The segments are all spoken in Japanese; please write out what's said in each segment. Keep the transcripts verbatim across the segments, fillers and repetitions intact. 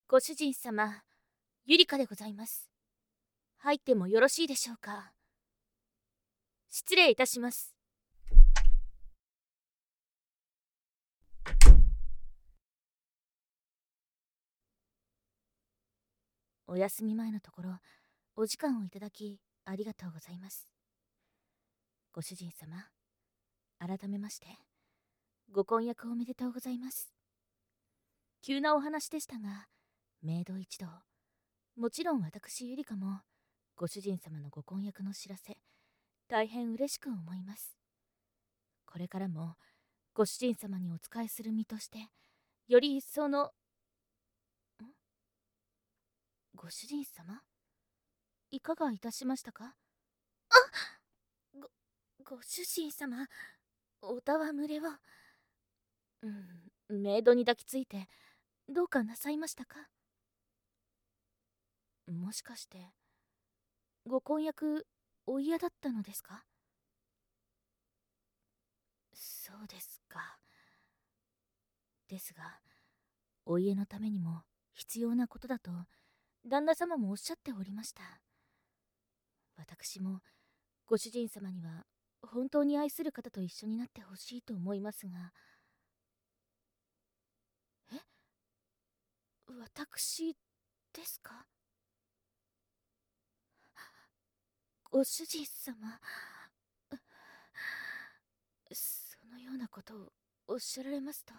ご主人様、ゆりかでございます。入ってもよろしいでしょうか。失礼いたします。お休み前のところ、お時間をいただきありがとうございます。ご主人様、改めましてご婚約おめでとうございます。急なお話でしたが、メイド一同、もちろん私ゆりかもご主人様のご婚約の知らせ、大変嬉しく思います。これからもご主人様にお仕えする身として、より一層のんご主人様、いかがいたしましたか。ごご主人様、お戯れを。うん、メイドに抱きついてどうかなさいましたか。もしかしてご婚約お嫌だったのですか。そうですか。ですが、お家のためにも必要なことだと旦那様もおっしゃっておりました。私もご主人様には本当に愛する方と一緒になってほしいと思いますが。え、私ですか。ご主人様、そのようなことをおっしゃられますと、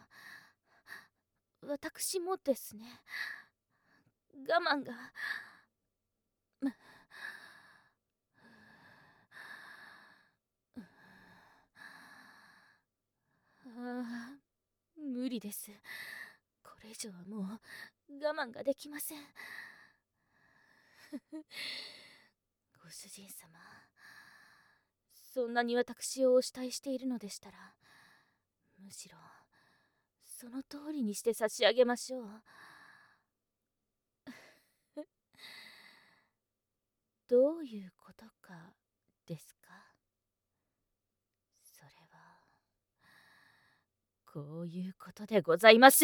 私もですね、我慢がああ、無理です。これ以上はもう我慢ができません。ご主人様、そんなに私をお慕いしているのでしたら、むしろその通りにして差し上げましょう。どういうことかですか。それはこういうことでございます。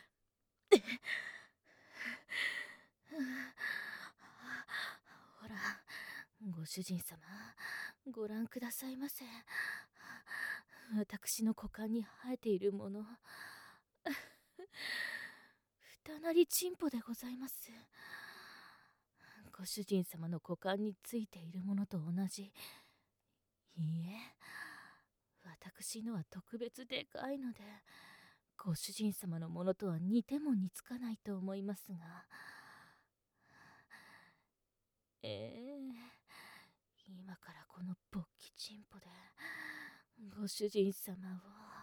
ほら、ご主人様、ご覧くださいませ。私の股間に生えているもの、二なりちんぽでございます。ご主人様の股間についているものと同じ。いいえ、私のは特別でかいので、ご主人様のものとは似ても似つかないと思いますが。ええ、今からこの勃起チンポでご主人様を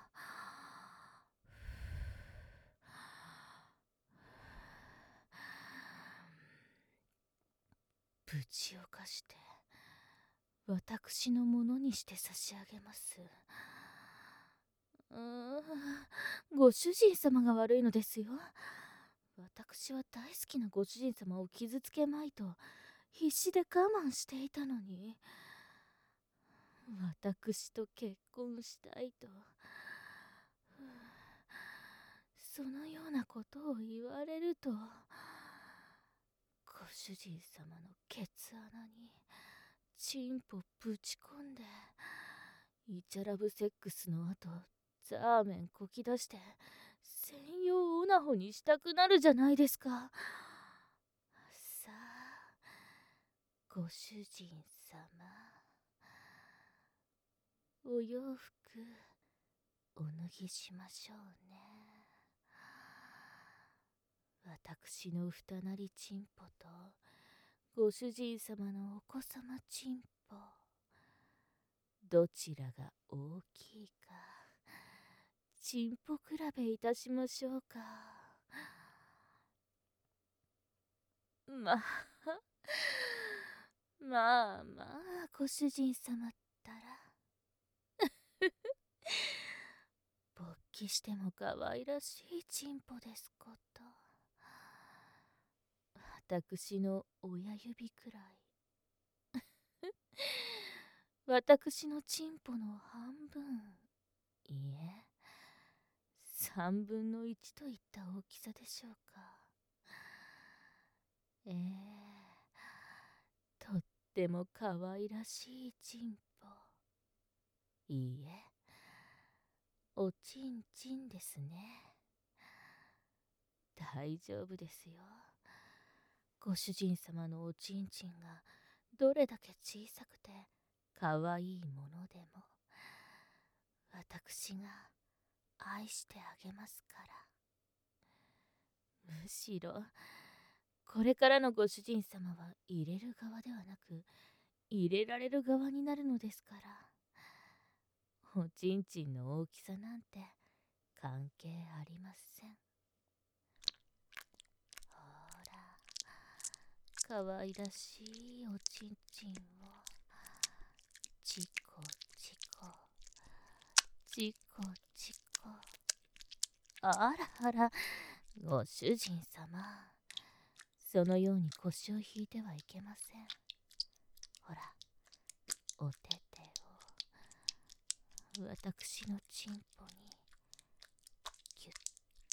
ぶちをかして私のものにして差し上げます。うーん、ご主人様が悪いのですよ。私は大好きなご主人様を傷つけまいと必死で我慢していたのに、私と結婚したいと、そのようなことを言われると、ご主人様のケツ穴にチンポぶち込んで、イチャラブセックスの後ザーメンこき出して専用オナホにしたくなるじゃないですか。さあ、ご主人様、お洋服お脱ぎしましょうね。私の二なりちんぽとご主人様のお子様ちんぽ、どちらが大きいかちんぽ比べいたしましょうか。まあまあまあ、ご主人様ったら勃起しても可愛らしいチンポですこと。私の親指くらい私のチンポの半分、いいえ三分の一といった大きさでしょうか。 ええ、とってもかわいらしいチンポ。いいえ、おちんちんですね。大丈夫ですよ。ご主人様のおちんちんがどれだけ小さくてかわいいものでも、私が愛してあげますから。むしろ、これからのご主人様は入れる側ではなく、入れられる側になるのですから。おちんちんの大きさなんて関係ありません。ほら、かわいらしいおちんちんをチコチコチコチコ。あらあら、ご主人様、そのように腰を引いてはいけません。ほら、お手手を私のチンポにギュッ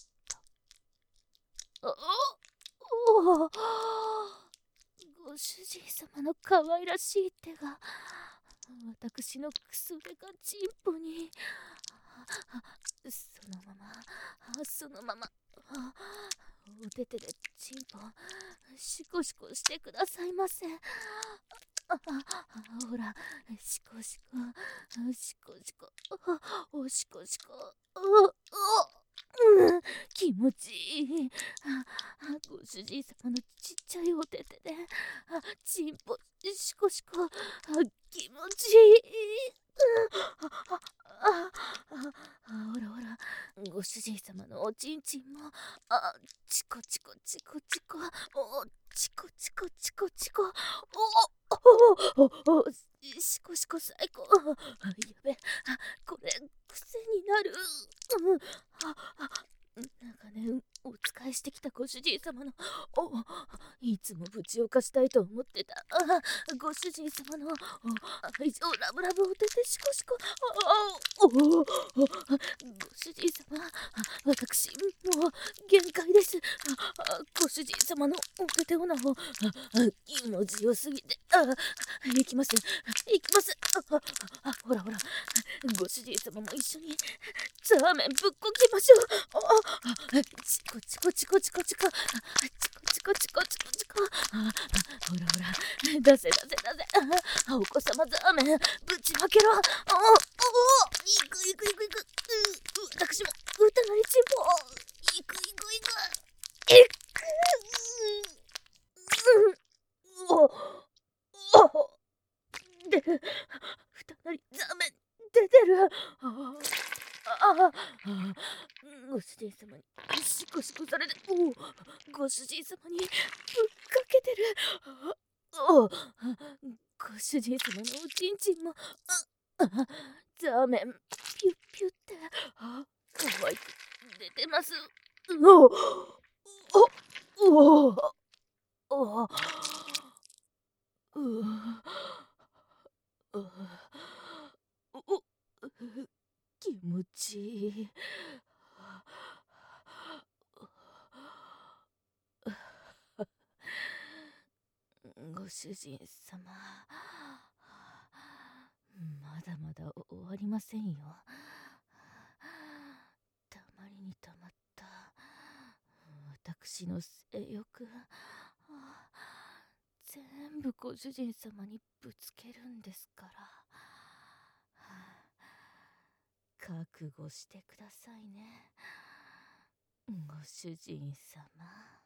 と。おお、ご主人様の可愛らしい手が私のくすれがチンポに。そのままそのままお手手でチンポシコシコしてくださいませ。あほら、シコシコシコシコおしこしこ、おお、うん、気持ちいい。ご主人様のちっちゃいお手手でチンポシコシコ、気持ちいい。あほらほら、ご主人様のおちんちんもあチコチコチコチコ、おチコチコチコチコ、おおおおシコシコ最高。やべ、これ癖になる。うん、ああなんかね、お使いしてきたご主人様のおいつもぶちをかしたいと思ってたあご主人様の愛情ラブラブお手手シコシコ。あおおご主人様、私もう限界です。あご主人様のお手手オナホ気持ちよすぎてあ行きます行きます。ああほらほら、ご主人様も一緒にザーメンぶっこきましょう。あチコチコチコチコチコチコチコチコチコチコ。あほらほら、出せ出せ出せ。お子様ザーメンぶちまけろ。おおいくいくいくいく。私も歌なりチンポいくいくいくいく。おおで二なりザーメン出てる。あああご主人様にシコシコされて、おご主人様にぶっかけてる。おご主人様のおちんちんもあザーメンピュッピュッってあ可愛く出てます。おおおおうお気持ちいい。ご主人様、まだまだ終わりませんよ。たまりにたまった私の性欲、全部ご主人様にぶつけるんですから。覚悟してくださいね、ご主人様。